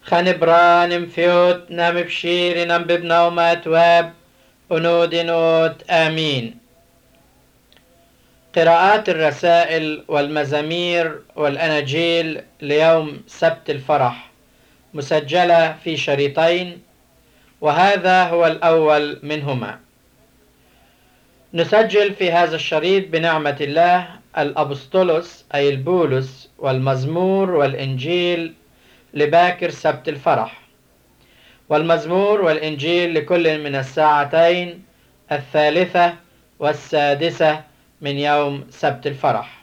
خنبران مفيوت نم بشير نم ببنومات واب أنود آمين. قراءات الرسائل والمزامير والأناجيل ليوم سبت الفرح مسجلة في شريطين، وهذا هو الأول منهما. نسجل في هذا الشريط بنعمة الله الأبسطولوس أي البولس والمزمور والإنجيل لباكر سبت الفرح، والمزمور والإنجيل لكل من الساعتين 3 و6 من يوم سبت الفرح.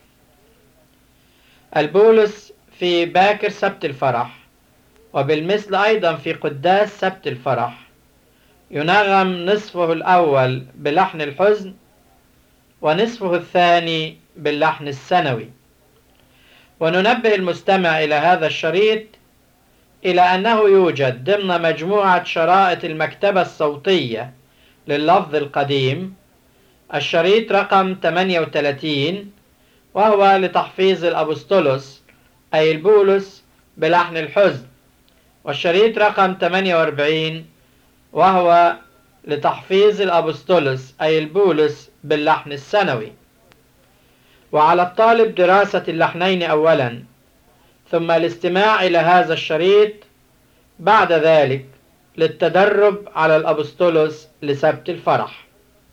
البولس في باكر سبت الفرح، وبالمثل أيضا في قداس سبت الفرح، ينغم نصفه الأول بلحن الحزن ونصفه الثاني باللحن السنوي. وننبه المستمع إلى هذا الشريط إلى أنه يوجد ضمن مجموعة شرائط المكتبة الصوتية لللفظ القديم الشريط رقم 38، وهو لتحفيظ الأبسطولوس أي البولس بلحن الحزن، والشريط رقم 48 وهو لتحفيظ الأبسطولوس أي البولس باللحن السنوي. وعلى الطالب دراسة اللحنين أولا، ثم الاستماع إلى هذا الشريط بعد ذلك للتدرب على الأبسطولوس لسبت الفرح.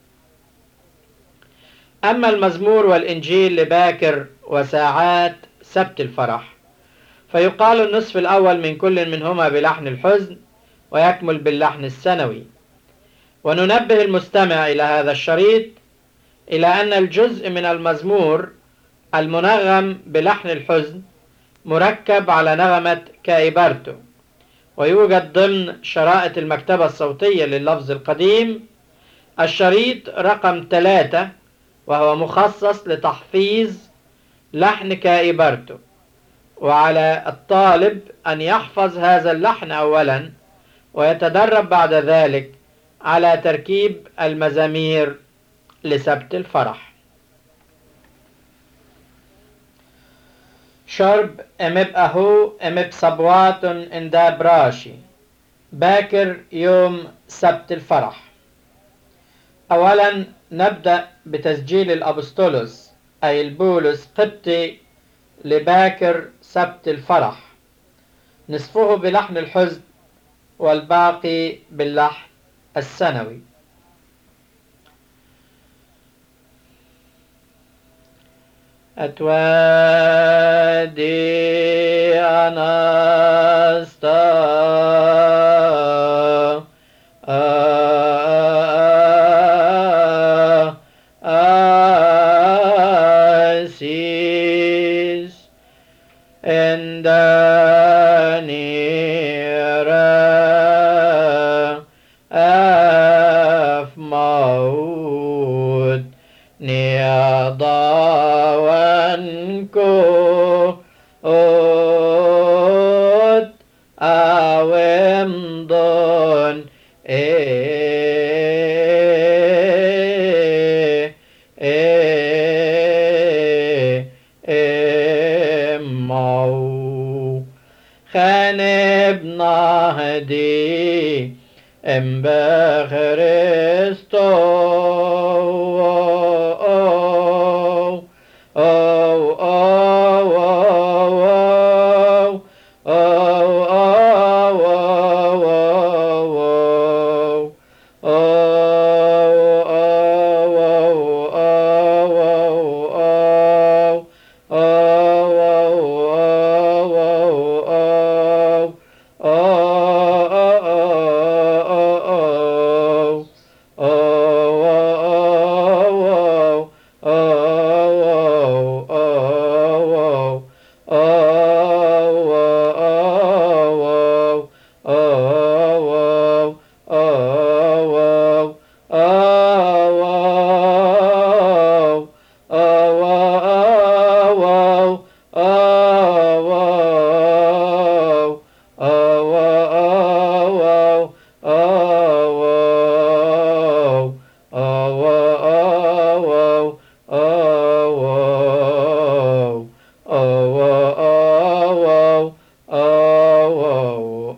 أما المزمور والإنجيل لباكر وساعات سبت الفرح، فيقال النصف الأول من كل منهما بلحن الحزن ويكمل باللحن السنوي. وننبه المستمع إلى هذا الشريط إلى أن الجزء من المزمور المنغم بلحن الحزن مركب على نغمة كايبرتو، ويوجد ضمن شرائط المكتبة الصوتية لللفظ القديم الشريط رقم 3، وهو مخصص لتحفيظ لحن كايبرتو. وعلى الطالب أن يحفظ هذا اللحن أولا، ويتدرب بعد ذلك على تركيب المزامير لسبت الفرح. شرب امب اهو امب صبوات اندا براشي باكر يوم سبت الفرح. اولا نبدأ بتسجيل الأبسطولوس اي البولس قبطي لباكر سبت الفرح، نصفه بلحن الحزن والباقي باللحن السنوي. أتوادي أناستا أسيس اندانيرا أف موت نيضاوانكو أوت أومضون مو خانب نهدي ام بخريستو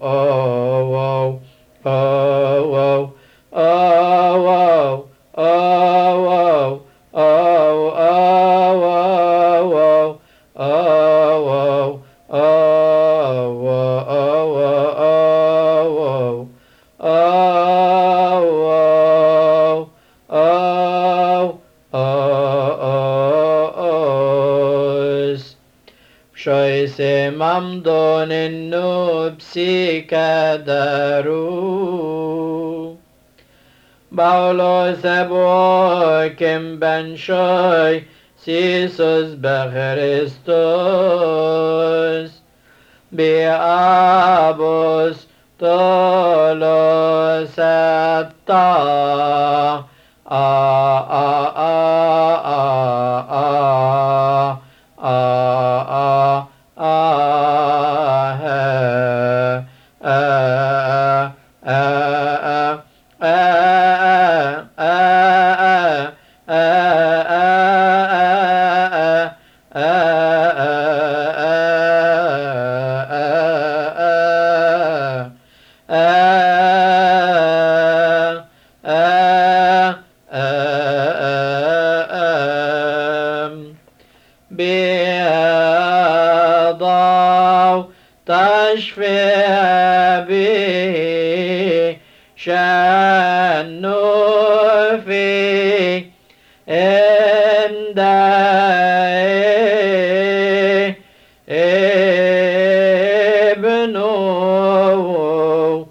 Shoise mamdon nupsi kadaru Paulos ebokim ben shoy Sisus bechristos Biabos tolos atta تشفي به شأنه في عند ابنه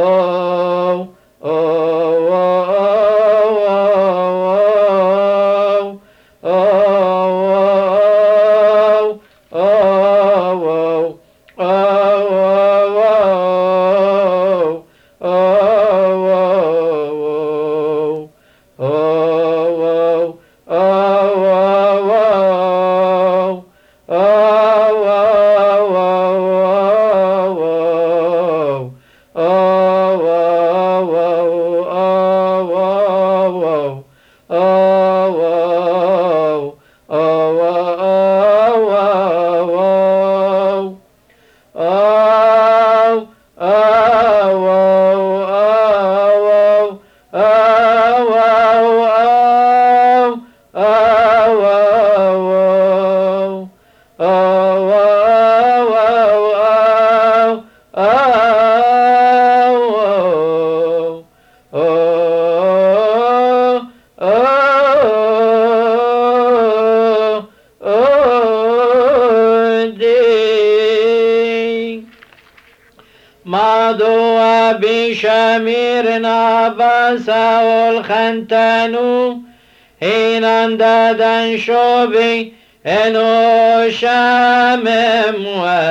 مضوا بشمير نبسا والخنتانو حين اندادا شوبي انو شامم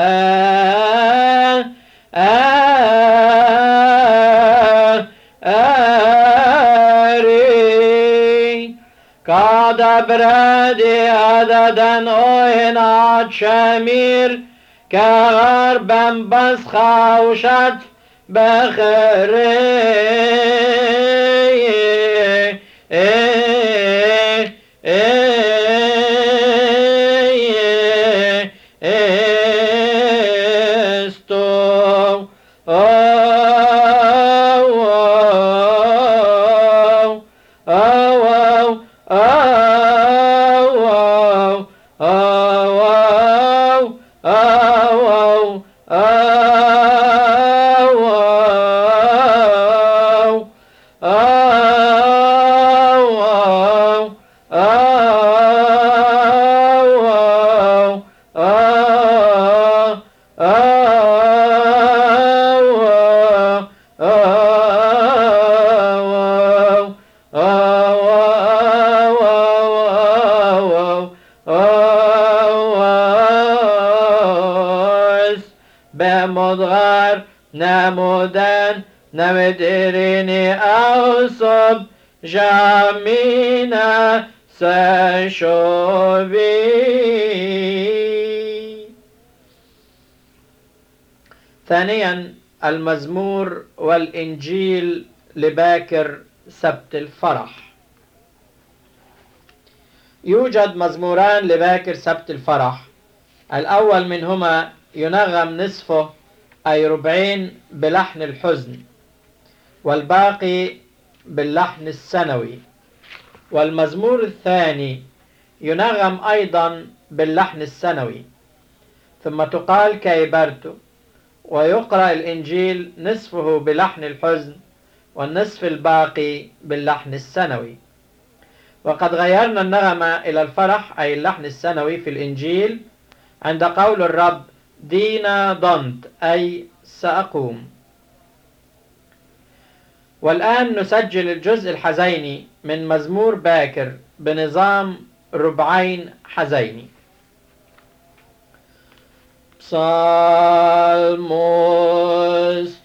آري قد برادي عددا اوهنا شمير كغربا بس خوشت بخري بمضغر نمودن نمدريني أوصب جامينا سشوبي. ثانيا المزمور والإنجيل لباكر سبت الفرح. يوجد مزموران لباكر سبت الفرح. الأول منهما ينغم نصفه أي ربعين بلحن الحزن، والباقي باللحن السنوي. والمزمور الثاني ينغم أيضا باللحن السنوي، ثم تقال كايبرتو، ويقرأ الإنجيل نصفه بلحن الحزن والنصف الباقي باللحن السنوي. وقد غيرنا النغمة إلى الفرح أي اللحن السنوي في الإنجيل عند قول الرب دينا ضنت أي سأقوم. والآن نسجل الجزء الحزيني من مزمور باكر بنظام ربعين حزيني. Psalmos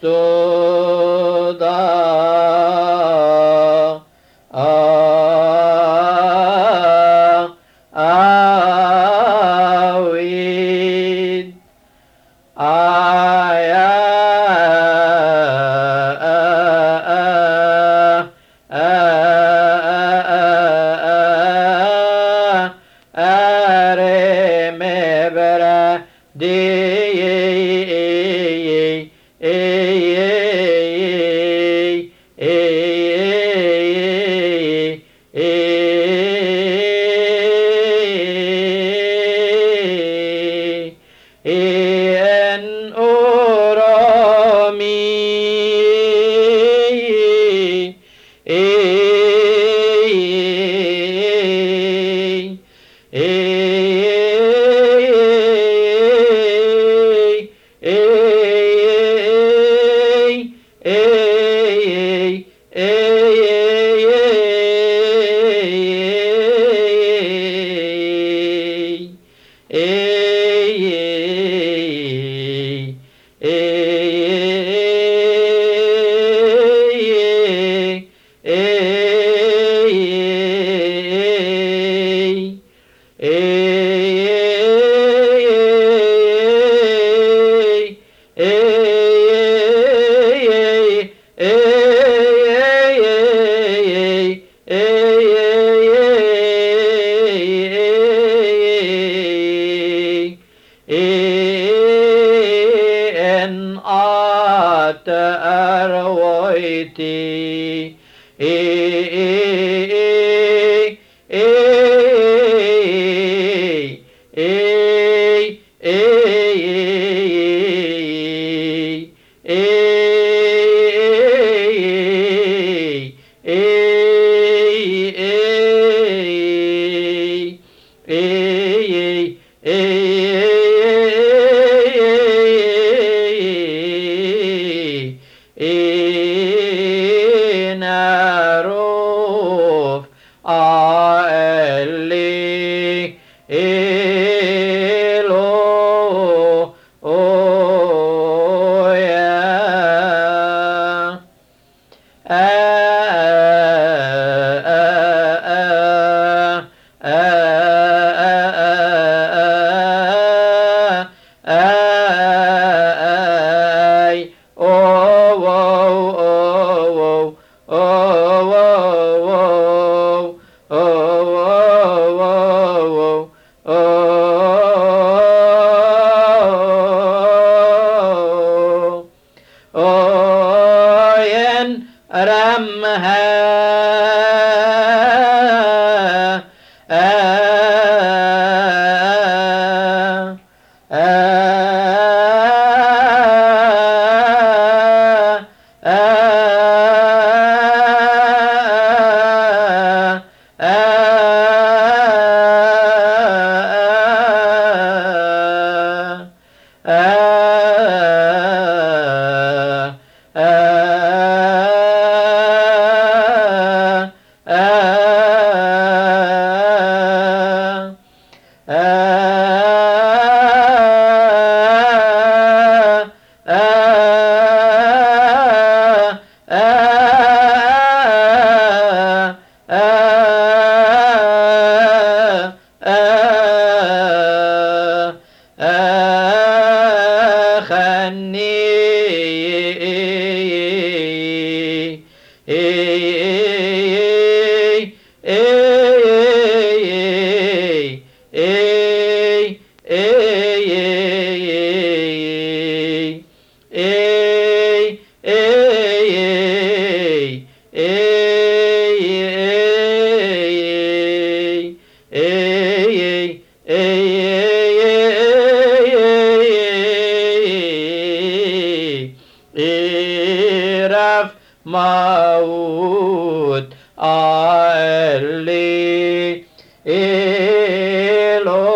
إيرف موت اللي إلو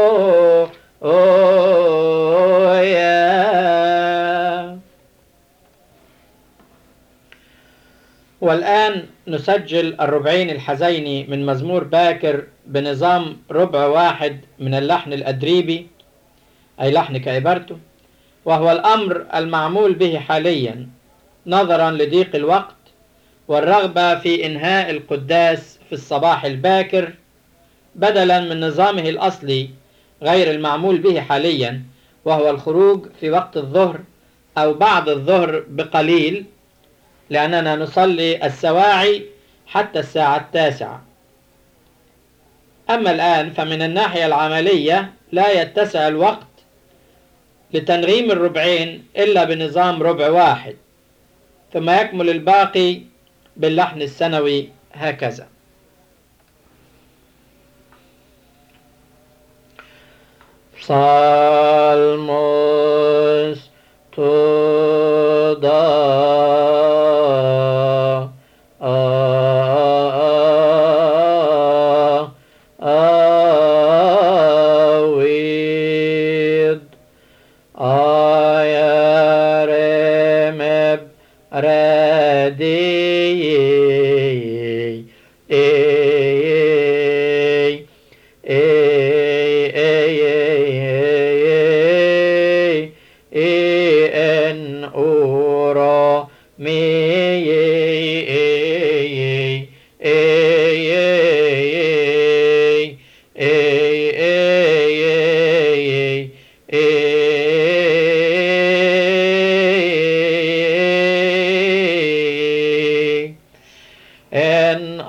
والآن نسجل الربعين الحزيني من مزمور باكر بنظام ربع واحد من اللحن الأدريبي، أي لحن كعبارته، وهو الأمر المعمول به حاليا نظرا لضيق الوقت والرغبة في إنهاء القداس في الصباح الباكر بدلا من نظامه الأصلي غير المعمول به حاليا، وهو الخروج في وقت الظهر أو بعد الظهر بقليل، لأننا نصلي السواعي حتى الساعة 9. أما الآن فمن الناحية العملية لا يتسع الوقت لتنغيم الربعين إلا بنظام ربع واحد، ثم يكمل الباقي باللحن السنوي هكذا. Psalmos toda awid ayaremeb radi en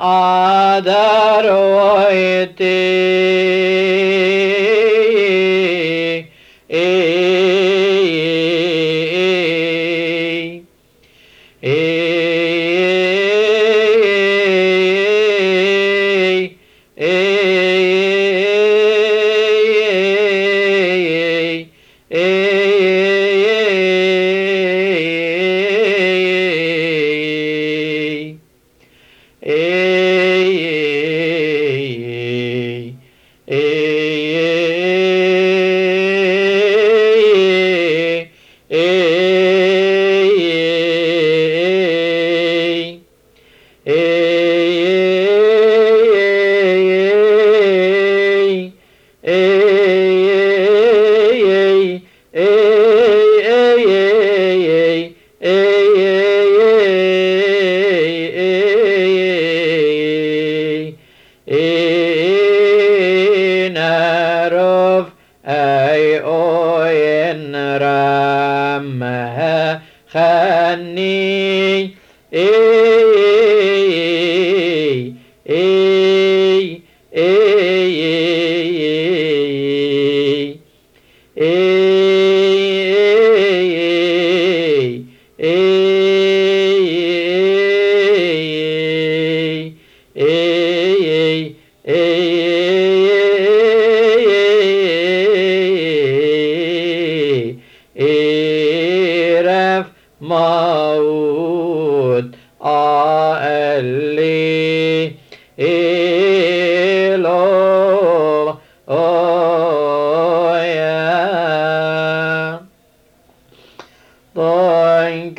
موت اللي إلو ضنك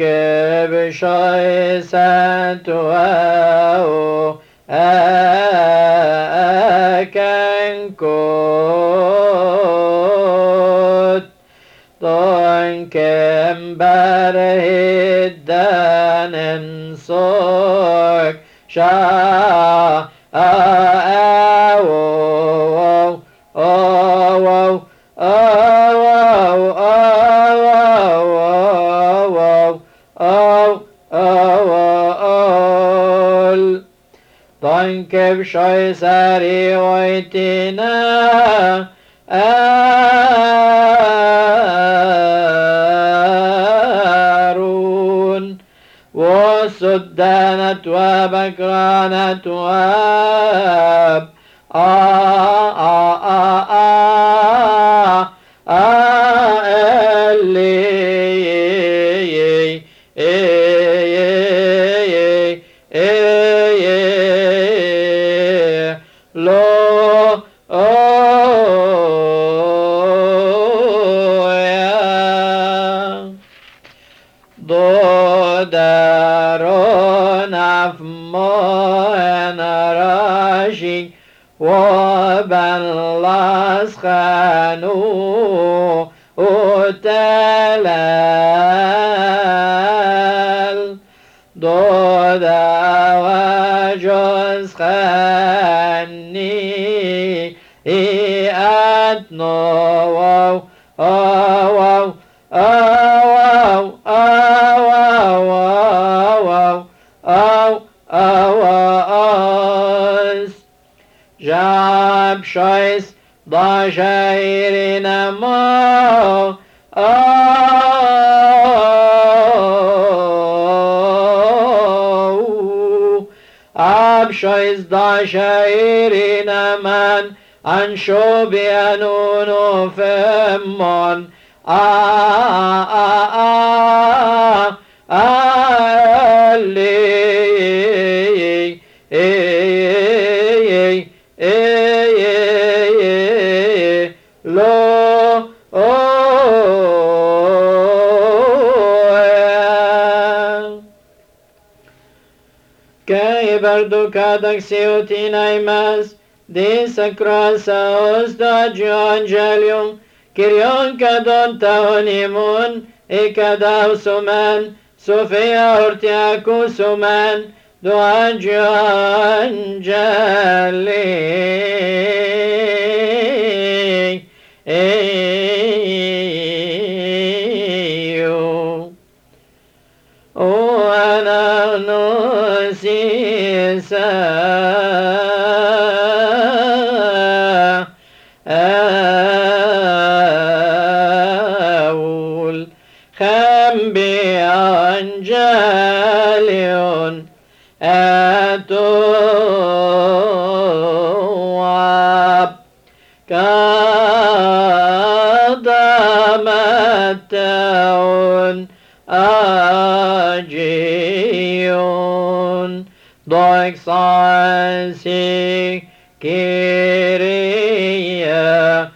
بشيسات واو أكنكوت ضنك برهدان انصك شا ضنك بشيساري ويتنا آرون وسدانة وبكرانة واب اللي lo دارون أفمان راشي وبن لاسخانو وتلال دودا وجوز خاني إياتنو واو واو جاب شايس ضشايرنا ما عب شايس ضشايرنا من أنشو بيانون فمون كاي بردو كادك سيوتي نايماس دي سكراساوس داجيو أنجليوم كريون كادون تاونيمون إكاداو سومان سوفيا أورتياكو سومان دواجيو أنجلي وأنا نسيسا أول خم بأنجليون أتواب كادمتون أجيون ضيق صاسي كيريا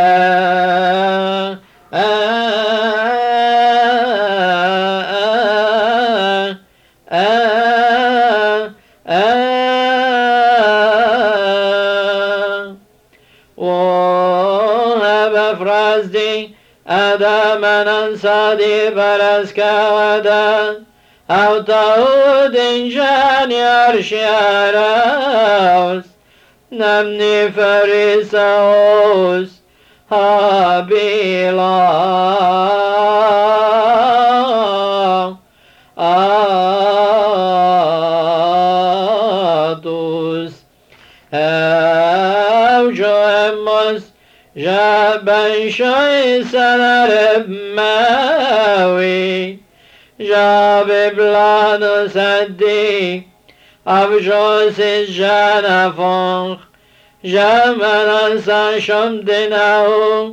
وهب فرزدي أدامنا صدي برسكا ودا أو تعود إنجان يرشياراوس نمني فريساوس هابيلا آتوس أو جواموس جابن شايسان ربماوي جاب بلانو سدي أبجوس الجنفونخ جمنا ساشم ديناو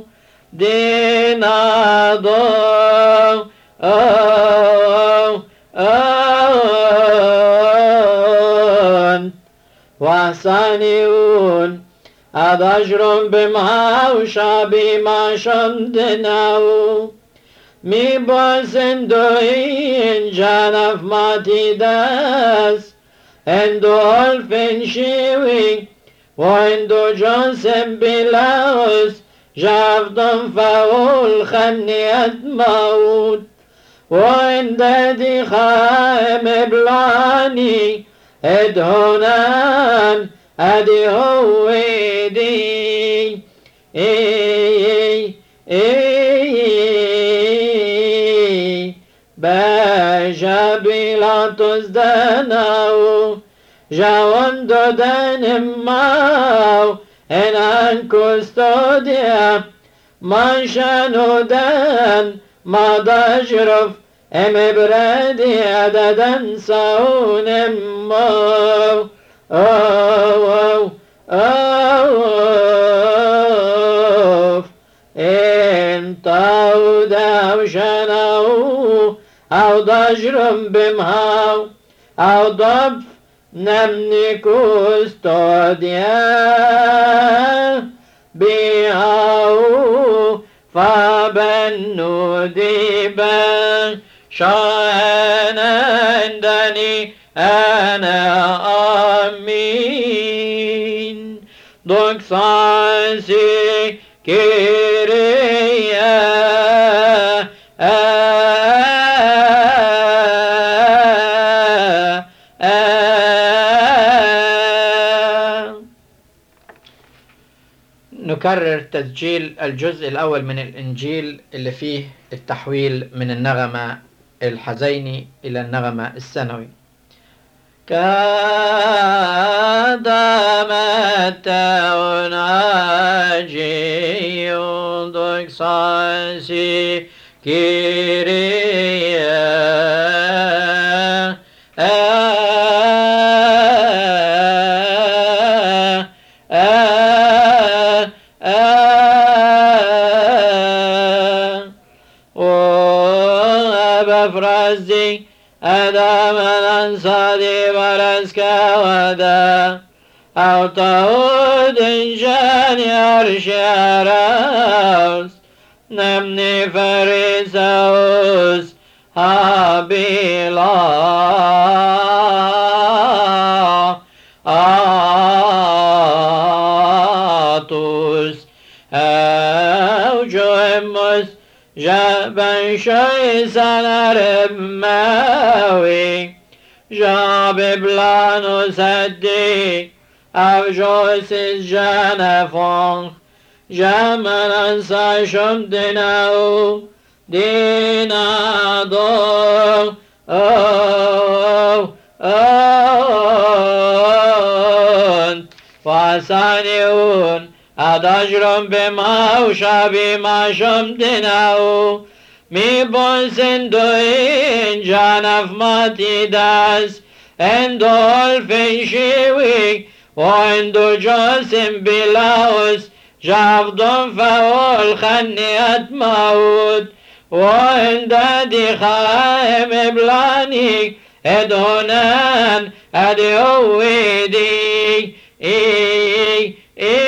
دينادو وحسانيون أدجرم بمهاو شابي ما شمدناو مي بوسن دوين جانف ماتي داس اندو ألفين شيوي واندو جوسم بلاوس جافدن فاول خنيت موت وإن دادي خائم بلاني ادهونان ادي هويدي باجا بيلاطس داناو جاون دودان ماو ان كوستوديا ما شانو دان ما دجرف ام برادي عددن ساون ماو أو انت وداو شنو أو ضجر بمهاو أو ضب نمني كستوديا بهاو فبنو ديبا شانا عندني أنا آمين دوك سانسي كيريا نكرر تسجيل الجزء الأول من الإنجيل اللي فيه التحويل من النغمة الحزيني إلى النغمة السنوي. كادمت أناجي دوكسانسي كيريا بفرزي أدام الأنصادي برسكا ودا أو تعود إنشان يرشي راوس نمني فريسوس هابيلا آتوس أو جومس جابن شيسان ربماوي جاب بلانو سدي أو جوسيس جانفون جامن أنسا شمدناو دينا دو فاسانيون أدجرم بما وشابي ما شمدناو مي بونسن دوين جانف ماتي داس اندول فنشيوي واندو جوسم بلاوس جافدون فاول خنيات موت واندادي خائم بلاني ادونان ادي اويدي اي